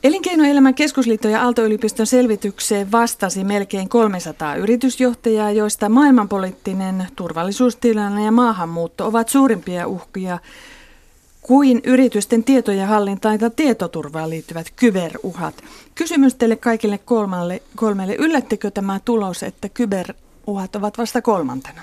Elinkeinoelämän keskusliiton ja Aalto-yliopiston selvitykseen vastasi melkein 300 yritysjohtajaa, joista maailmanpoliittinen turvallisuustilanne ja maahanmuutto ovat suurimpia uhkia kuin yritysten tietojen hallintaan tai tietoturvaan liittyvät kyberuhat. Kysymys teille kaikille kolmelle. Yllättikö tämä tulos, että kyberuhat ovat vasta kolmantena?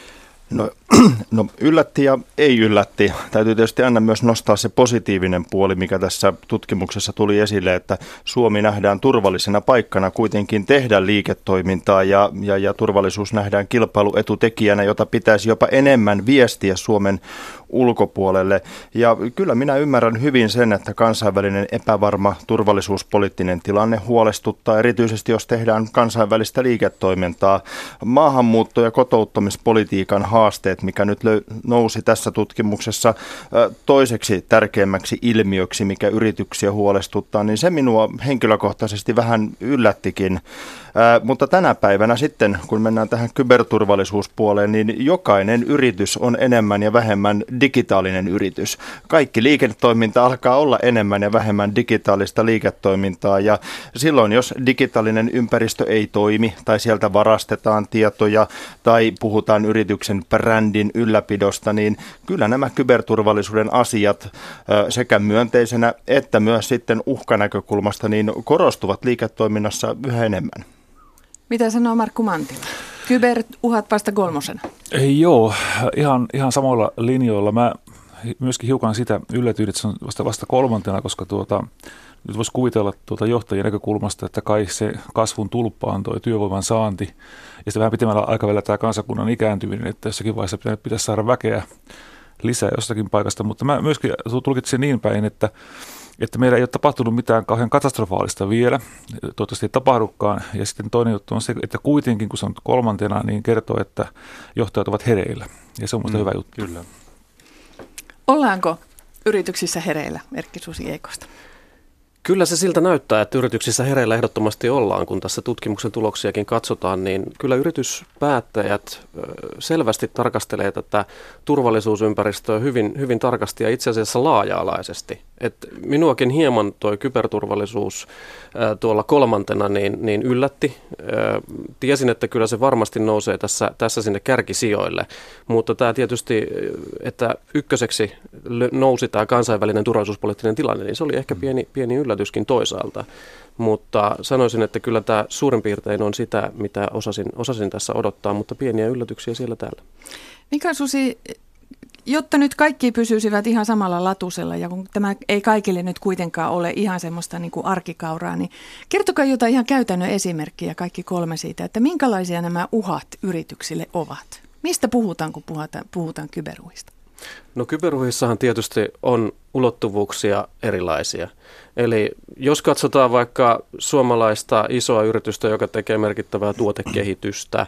No yllätti ja ei yllätti. Täytyy tietysti aina myös nostaa se positiivinen puoli, mikä tässä tutkimuksessa tuli esille, että Suomi nähdään turvallisena paikkana kuitenkin tehdä liiketoimintaa ja turvallisuus nähdään kilpailuetutekijänä, jota pitäisi jopa enemmän viestiä Suomen ulkopuolelle. Ja kyllä minä ymmärrän hyvin sen, että kansainvälinen epävarma turvallisuuspoliittinen tilanne huolestuttaa, erityisesti jos tehdään kansainvälistä liiketoimintaa. Maahanmuutto- ja kotouttamispolitiikan haasteet, mikä nyt nousi tässä tutkimuksessa toiseksi tärkeimmäksi ilmiöksi, mikä yrityksiä huolestuttaa, niin se minua henkilökohtaisesti vähän yllättikin. Mutta tänä päivänä sitten, kun mennään tähän kyberturvallisuuspuoleen, niin jokainen yritys on enemmän ja vähemmän digitaalinen yritys. Kaikki liiketoiminta alkaa olla enemmän ja vähemmän digitaalista liiketoimintaa, ja silloin jos digitaalinen ympäristö ei toimi tai sieltä varastetaan tietoja tai puhutaan yrityksen brändin ylläpidosta, niin kyllä nämä kyberturvallisuuden asiat sekä myönteisenä että myös sitten uhkanäkökulmasta niin korostuvat liiketoiminnassa yhä enemmän. Mitä sanoo Markku Mantila? Kyberuhat vasta kolmosena. Joo, ihan samoilla linjoilla. Mä myöskin hiukan sitä yllätyin, että se on vasta kolmantena, koska nyt voisi kuvitella johtajien näkökulmasta, että kai se kasvun tulppa on tuo työvoiman saanti ja sitten vähän pitemmällä aikavälillä tämä kansakunnan ikääntyminen, että jossakin vaiheessa pitäisi saada väkeä lisää jostakin paikasta, mutta mä myöskin tulkitsin niin päin, että meillä ei ole tapahtunut mitään kauhean katastrofaalista vielä, toivottavasti ei tapahdukaan. Ja sitten toinen juttu on se, että kuitenkin kun se on kolmantena, niin kertoo, että johtajat ovat hereillä. Ja se on minusta hyvä juttu. Kyllä. Ollaanko yrityksissä hereillä, Erkki Susi Eikosta? Kyllä se siltä näyttää, että yrityksissä hereillä ehdottomasti ollaan, kun tässä tutkimuksen tuloksiakin katsotaan, niin kyllä yrityspäättäjät selvästi tarkastelee tätä turvallisuusympäristöä hyvin tarkasti ja itse asiassa laaja-alaisesti. Et minuakin hieman tuo kyberturvallisuus tuolla kolmantena niin yllätti. Tiesin, että kyllä se varmasti nousee tässä sinne kärkisijoille, mutta tämä tietysti, että ykköseksi nousi tämä kansainvälinen turvallisuuspoliittinen tilanne, niin se oli ehkä pieni yllätyskin toisaalta. Mutta sanoisin, että kyllä tämä suurin piirtein on sitä, mitä osasin tässä odottaa, mutta pieniä yllätyksiä siellä täällä. Mika Susi, jotta nyt kaikki pysyisivät ihan samalla latusella ja kun tämä ei kaikille nyt kuitenkaan ole ihan semmoista niin kuin arkikauraa, niin kertokaa jotain ihan käytännön esimerkkiä kaikki kolme siitä, että minkälaisia nämä uhat yrityksille ovat? Mistä puhutaan, kun puhutaan kyberuhista? No kyberuhissahan tietysti on ulottuvuuksia erilaisia. Eli jos katsotaan vaikka suomalaista isoa yritystä, joka tekee merkittävää tuotekehitystä,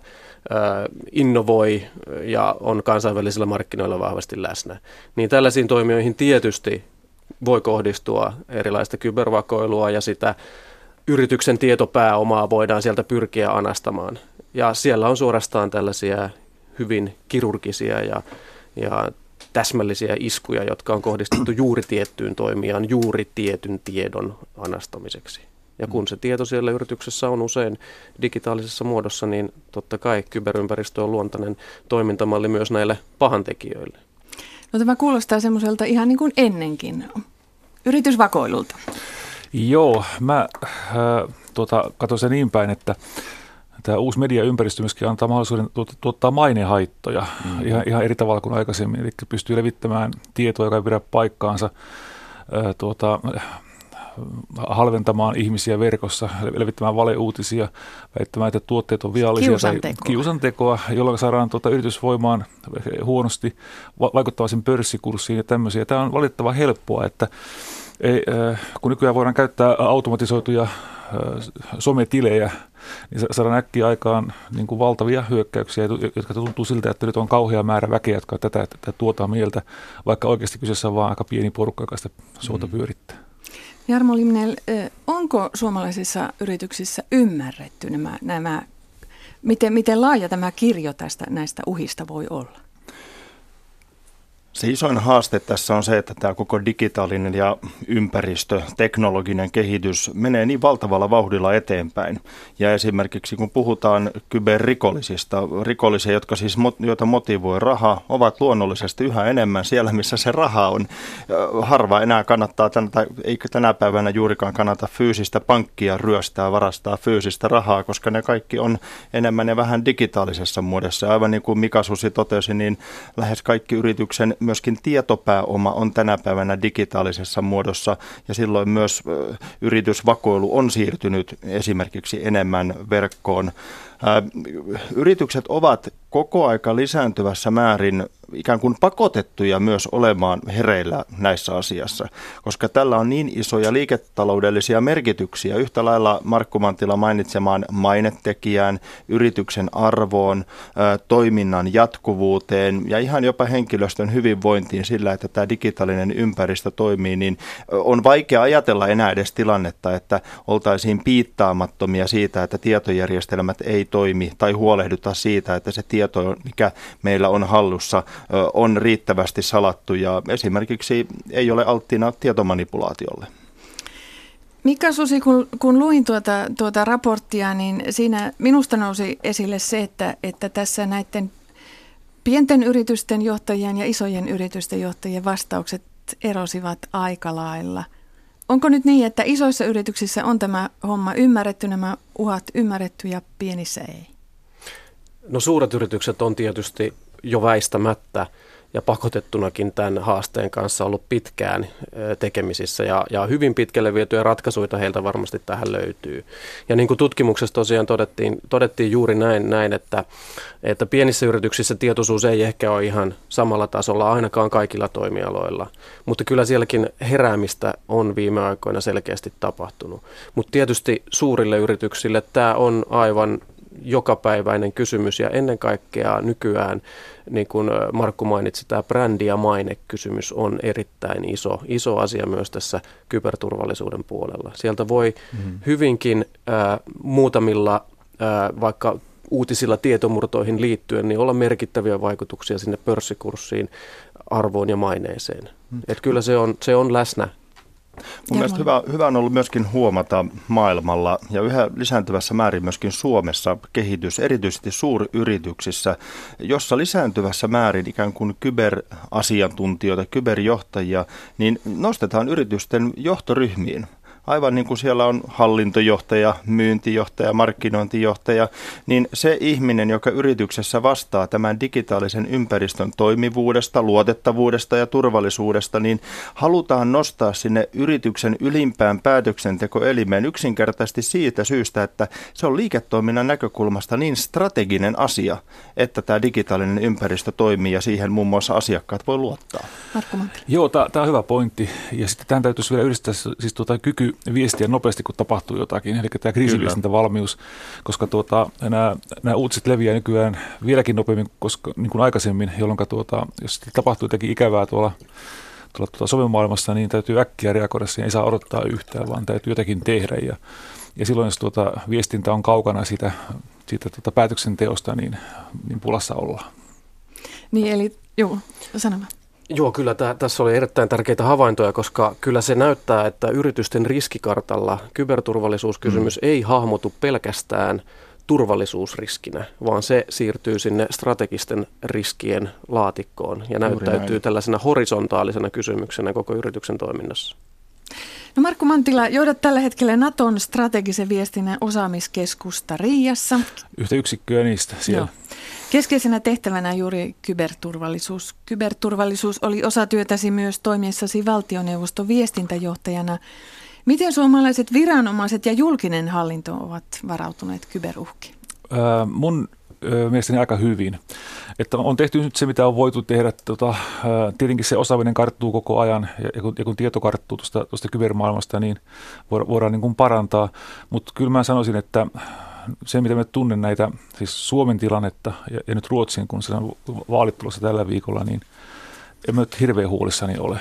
innovoi ja on kansainvälisillä markkinoilla vahvasti läsnä, niin tällaisiin toimijoihin tietysti voi kohdistua erilaista kybervakoilua ja sitä yrityksen tietopääomaa voidaan sieltä pyrkiä anastamaan. Ja siellä on suorastaan tällaisia hyvin kirurgisia ja täsmällisiä iskuja, jotka on kohdistettu juuri tiettyyn toimijaan, juuri tietyn tiedon anastamiseksi. Ja kun se tieto siellä yrityksessä on usein digitaalisessa muodossa, niin totta kai kyberympäristö on luontainen toimintamalli myös näille pahantekijöille. No tämä kuulostaa semmoiselta ihan niin kuin ennenkin, yritysvakoilulta. Joo, mä katson sen niin päin, että tämä uusi mediaympäristö myöskin antaa mahdollisuuden tuottaa mainehaittoja ihan eri tavalla kuin aikaisemmin. Eli pystyy levittämään tietoa, joka ei pidä paikkaansa, halventamaan ihmisiä verkossa, levittämään valeuutisia, väittämään, että tuotteet on viallisia tai kiusantekoa, jolloin saadaan yritysvoimaan huonosti vaikuttavaa sen pörssikurssiin ja tämmöisiä. Tämä on valitettavan helppoa, että kun nykyään voidaan käyttää automatisoituja sometilejä, niin saadaan äkkiä aikaan niin kuin valtavia hyökkäyksiä, jotka tuntuu siltä, että nyt on kauhea määrä väkeä, jotka tätä tuotaan mieltä, vaikka oikeasti kyseessä on vain aika pieni porukka, joka sitä suota pyörittää. Jarmo Limnell, onko suomalaisissa yrityksissä ymmärretty miten laaja tämä kirjo näistä uhista voi olla? Se isoin haaste tässä on se, että tämä koko digitaalinen ja ympäristö, teknologinen kehitys menee niin valtavalla vauhdilla eteenpäin. Ja esimerkiksi kun puhutaan kyberrikollisista, rikollisia, joita motivoi raha, ovat luonnollisesti yhä enemmän siellä, missä se raha on. Harva enää kannattaa, eikä tänä päivänä juurikaan kannata fyysistä pankkia ryöstää, varastaa fyysistä rahaa, koska ne kaikki on enemmän ja vähän digitaalisessa muodossa. Aivan niin kuin Mika Susi totesi, niin lähes kaikki yrityksen myöskin tietopääoma on tänä päivänä digitaalisessa muodossa ja silloin myös yritysvakoilu on siirtynyt esimerkiksi enemmän verkkoon. Yritykset ovat koko aika lisääntyvässä määrin ikään kuin pakotettuja myös olemaan hereillä näissä asiassa, koska tällä on niin isoja liiketaloudellisia merkityksiä yhtä lailla Markku Manttila mainitsemaan mainetekijään, yrityksen arvoon, toiminnan jatkuvuuteen ja ihan jopa henkilöstön hyvinvointiin sillä, että tämä digitaalinen ympäristö toimii, niin on vaikea ajatella enää edes tilannetta, että oltaisiin piittaamattomia siitä, että tietojärjestelmät ei toimi tai huolehduta siitä, että se tieto, mikä meillä on hallussa, on riittävästi salattu ja esimerkiksi ei ole alttiina tietomanipulaatiolle. Mika Susi, kun luin tuota raporttia, niin siinä minusta nousi esille se, että tässä näiden pienten yritysten johtajien ja isojen yritysten johtajien vastaukset erosivat aika lailla. Onko nyt niin, että isoissa yrityksissä on tämä homma ymmärretty, nämä uhat ymmärretty ja pienissä ei? No suuret yritykset on tietysti jo väistämättä ja pakotettunakin tämän haasteen kanssa ollut pitkään tekemisissä ja hyvin pitkälle vietyjä ratkaisuja heiltä varmasti tähän löytyy. Ja niin kuin tutkimuksessa tosiaan todettiin juuri näin että pienissä yrityksissä tietoisuus ei ehkä ole ihan samalla tasolla ainakaan kaikilla toimialoilla, mutta kyllä sielläkin heräämistä on viime aikoina selkeästi tapahtunut. Mutta tietysti suurille yrityksille tämä on aivan jokapäiväinen kysymys ja ennen kaikkea nykyään, niin kuin Markku mainitsi, tämä brändi- ja mainekysymys on erittäin iso asia myös tässä kyberturvallisuuden puolella. Sieltä voi hyvinkin muutamilla vaikka uutisilla tietomurtoihin liittyen niin olla merkittäviä vaikutuksia sinne pörssikurssiin, arvoon ja maineeseen. Että kyllä se on läsnä. Mun mielestä hyvä on ollut myöskin huomata maailmalla ja yhä lisääntyvässä määrin myöskin Suomessa kehitys, erityisesti suuryrityksissä, jossa lisääntyvässä määrin ikään kuin kyberasiantuntijoita, kyberjohtajia, niin nostetaan yritysten johtoryhmiin. Aivan niin kuin siellä on hallintojohtaja, myyntijohtaja, markkinointijohtaja, niin se ihminen, joka yrityksessä vastaa tämän digitaalisen ympäristön toimivuudesta, luotettavuudesta ja turvallisuudesta, niin halutaan nostaa sinne yrityksen ylimpään päätöksentekoelimeen yksinkertaisesti siitä syystä, että se on liiketoiminnan näkökulmasta niin strateginen asia, että tämä digitaalinen ympäristö toimii ja siihen muun muassa asiakkaat voi luottaa. Markku Manttila. Joo, tämä on hyvä pointti. Ja sitten tämän täytyisi vielä yhdistää siis kyky viestiä nopeasti, kun tapahtuu jotakin, eli tämä kriisinviestintävalmius, koska nämä uutiset leviää nykyään vieläkin nopeammin niin kuin aikaisemmin, jolloin jos tapahtuu jotakin ikävää tuolla somemaailmassa, niin täytyy äkkiä reagoida siihen, ei saa odottaa yhtään, vaan täytyy jotakin tehdä. Ja silloin, jos viestintä on kaukana siitä päätöksenteosta, niin pulassa ollaan. Niin, eli joo, sano vaan. Joo, kyllä tässä oli erittäin tärkeitä havaintoja, koska kyllä se näyttää, että yritysten riskikartalla kyberturvallisuuskysymys ei hahmotu pelkästään turvallisuusriskinä, vaan se siirtyy sinne strategisten riskien laatikkoon ja näyttäytyy tällaisena horisontaalisena kysymyksenä koko yrityksen toiminnassa. No Markku Manttila, johdat tällä hetkellä Naton strategisen viestinnän osaamiskeskusta Riiassa. Yhtä yksikköä niistä siellä. Joo. Keskeisenä tehtävänä juuri kyberturvallisuus. Kyberturvallisuus oli osa työtäsi myös toimiessasi valtioneuvoston viestintäjohtajana. Miten suomalaiset viranomaiset ja julkinen hallinto ovat varautuneet kyberuhkiin? Mun mielestäni aika hyvin. Että on tehty nyt se, mitä on voitu tehdä. Tietenkin se osaaminen karttuu koko ajan ja kun tieto karttuu tuosta kybermaailmasta, niin voidaan niin kuin parantaa. Mutta kyllä mä sanoisin, että se, mitä me tunnen näitä, siis Suomen tilannetta ja nyt Ruotsin, kun se on vaalit tulossa tällä viikolla, niin en mä nyt hirveän huolissani ole.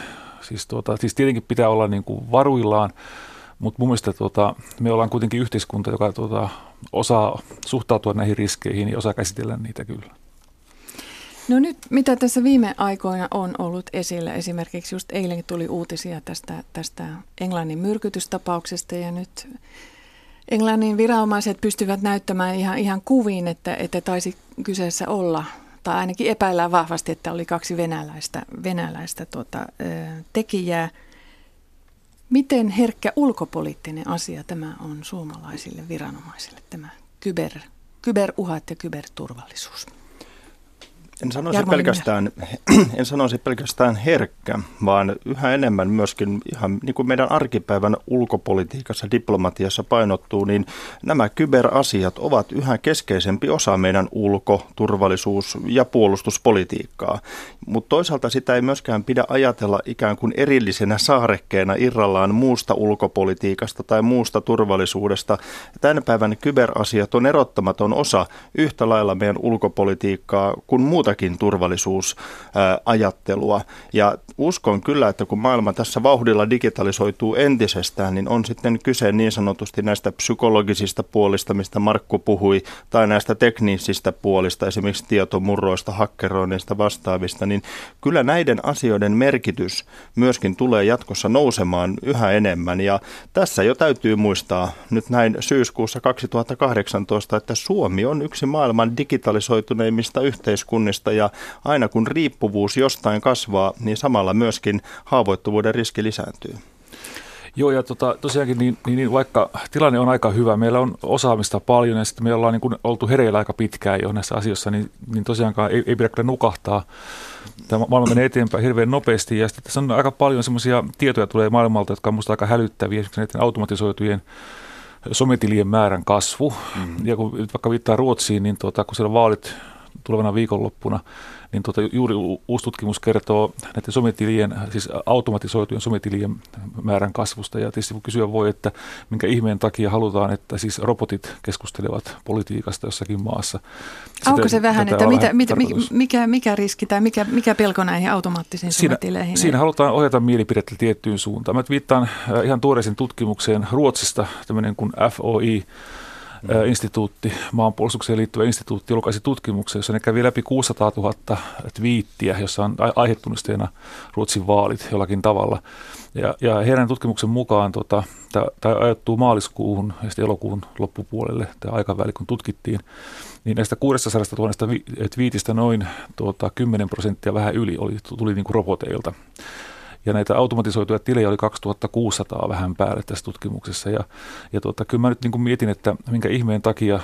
Siis tietenkin pitää olla niin kuin varuillaan, mutta mun mielestä me ollaan kuitenkin yhteiskunta, joka osaa suhtautua näihin riskeihin ja osaa käsitellä niitä kyllä. No nyt, mitä tässä viime aikoina on ollut esillä, esimerkiksi just eilen tuli uutisia tästä Englannin myrkytystapauksesta ja nyt Englannin viranomaiset pystyvät näyttämään ihan kuviin, että taisi kyseessä olla, tai ainakin epäillään vahvasti, että oli 2 venäläistä tekijää. Miten herkkä ulkopoliittinen asia tämä on suomalaisille viranomaisille, tämä kyberuhat ja kyberturvallisuus? En sanoisi pelkästään herkkä, vaan yhä enemmän myöskin ihan niin kuin meidän arkipäivän ulkopolitiikassa, diplomatiassa painottuu, niin nämä kyberasiat ovat yhä keskeisempi osa meidän ulko-, turvallisuus- ja puolustuspolitiikkaa. Mutta toisaalta sitä ei myöskään pidä ajatella ikään kuin erillisenä saarekkeena irrallaan muusta ulkopolitiikasta tai muusta turvallisuudesta. Tämän päivän kyberasiat on erottamaton osa yhtä lailla meidän ulkopolitiikkaa kuin muutakin turvallisuusajattelua. Ja uskon kyllä, että kun maailma tässä vauhdilla digitalisoituu entisestään, niin on sitten kyse niin sanotusti näistä psykologisista puolista, mistä Markku puhui, tai näistä teknisistä puolista, esimerkiksi tietomurroista, hakkeroinnista vastaavista, niin kyllä näiden asioiden merkitys myöskin tulee jatkossa nousemaan yhä enemmän. Ja tässä jo täytyy muistaa nyt näin syyskuussa 2018, että Suomi on yksi maailman digitalisoituneimmista yhteiskunnista, ja aina kun riippuvuus jostain kasvaa, niin samalla myöskin haavoittuvuuden riski lisääntyy. Joo, ja tosiaankin niin vaikka tilanne on aika hyvä, meillä on osaamista paljon ja sitten me ollaan niin kuin oltu hereillä aika pitkään jo näissä asioissa, niin tosiaankaan ei pidä kyllä nukahtaa. Tämä maailma menee eteenpäin hirveän nopeasti ja sitten tässä on aika paljon semmoisia tietoja tulee maailmalta, jotka on minusta aika hälyttäviä, esimerkiksi näiden automatisoitujen sometilien määrän kasvu. Ja kun nyt vaikka viittaa Ruotsiin, niin kun siellä vaalit tulevana viikonloppuna, niin juuri uusi tutkimus kertoo näiden sometilien, siis automatisoitujen sometilien määrän kasvusta. Ja tietysti kysyä voi, että minkä ihmeen takia halutaan, että siis robotit keskustelevat politiikasta jossakin maassa. Onko se vähän, että mikä riski tai mikä pelko näihin automaattisiin sometileihin? Siinä halutaan ohjata mielipidettä tiettyyn suuntaan. Mä viittaan ihan tuoreisen tutkimukseen Ruotsista, tämmöinen kuin FOI, instituutti, maanpuolustukseen liittyvä instituutti julkaisi tutkimuksen, jossa ne kävi läpi 600 000 twiittiä, jossa on aihetunnisteena Ruotsin vaalit jollakin tavalla. Ja heidän tutkimuksen mukaan tämä ajoittuu maaliskuuhun ja sitten elokuun loppupuolelle, tämä aikaväli kun tutkittiin, niin näistä 600 000 twiitistä noin 10% vähän yli tuli niin kuin roboteilta. Ja näitä automatisoituja tilejä oli 2600 vähän päälle tässä tutkimuksessa. Ja kyllä mä nyt niin kuin mietin, että minkä ihmeen takia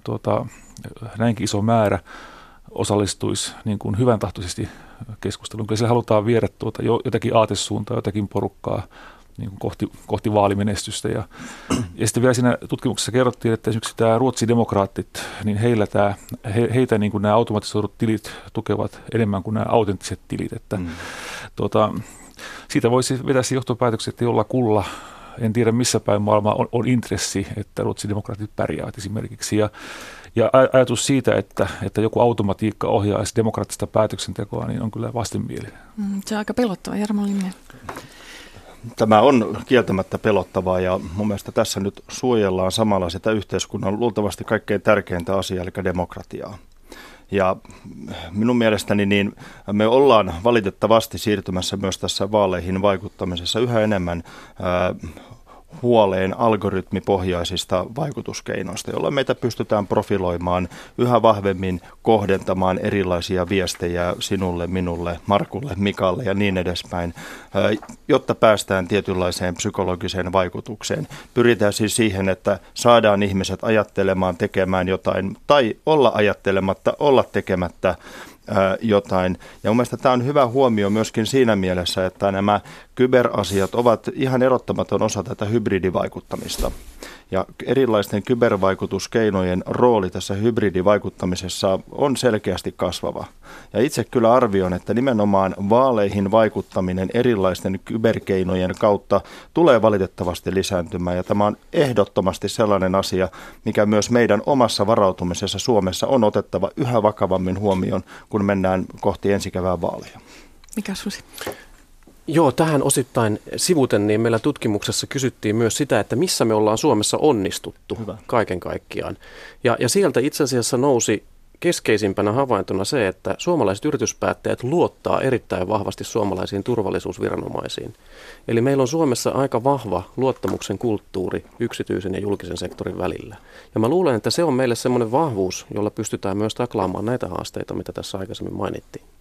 näinkin iso määrä osallistuisi niin kuin hyvän tahtoisesti keskusteluun. Kyllä siellä halutaan viedä jotakin aatesuuntaa, jotakin porukkaa niin kuin kohti vaalimenestystä. Ja sitten vielä siinä tutkimuksessa kerrottiin, että esimerkiksi tämä Ruotsin demokraattit, niin heitä niin kuin nämä automatisoidut tilit tukevat enemmän kuin nämä autenttiset tilit. Että siitä voisi vetää se johtopäätökset, että jollakulla, en tiedä missä päin maailmaa on intressi, että Ruotsin demokraatit pärjäävät esimerkiksi. Ja ajatus siitä, että joku automatiikka ohjaisi demokraattista päätöksentekoa, niin on kyllä vastenmielinen. Se on aika pelottava, Jarmo Limnell. Tämä on kieltämättä pelottavaa ja mun mielestä tässä nyt suojellaan samalla sitä yhteiskunnan luultavasti kaikkein tärkeintä asiaa, eli demokratiaa. Ja minun mielestäni niin me ollaan valitettavasti siirtymässä myös tässä vaaleihin vaikuttamisessa yhä enemmän huoleen algoritmipohjaisista vaikutuskeinoista, joilla meitä pystytään profiloimaan yhä vahvemmin, kohdentamaan erilaisia viestejä sinulle, minulle, Markulle, Mikalle ja niin edespäin, jotta päästään tietynlaiseen psykologiseen vaikutukseen. Pyritään siis siihen, että saadaan ihmiset ajattelemaan, tekemään jotain tai olla ajattelematta, olla tekemättä jotain. Ja mun mielestä tämä on hyvä huomio myöskin siinä mielessä, että nämä kyberasiat ovat ihan erottamaton osa tätä hybridivaikuttamista. Ja erilaisten kybervaikutuskeinojen rooli tässä hybridivaikuttamisessa on selkeästi kasvava. Ja itse kyllä arvioin, että nimenomaan vaaleihin vaikuttaminen erilaisten kyberkeinojen kautta tulee valitettavasti lisääntymään. Ja tämä on ehdottomasti sellainen asia, mikä myös meidän omassa varautumisessa Suomessa on otettava yhä vakavammin huomioon, kun mennään kohti ensi kevään vaaleja. Mikä Susi? Joo, tähän osittain sivuten, niin meillä tutkimuksessa kysyttiin myös sitä, että missä me ollaan Suomessa onnistuttu kaiken kaikkiaan. Ja sieltä itse asiassa nousi keskeisimpänä havaintona se, että suomalaiset yrityspäättäjät luottaa erittäin vahvasti suomalaisiin turvallisuusviranomaisiin. Eli meillä on Suomessa aika vahva luottamuksen kulttuuri yksityisen ja julkisen sektorin välillä. Ja mä luulen, että se on meille semmoinen vahvuus, jolla pystytään myös taklaamaan näitä haasteita, mitä tässä aikaisemmin mainittiin.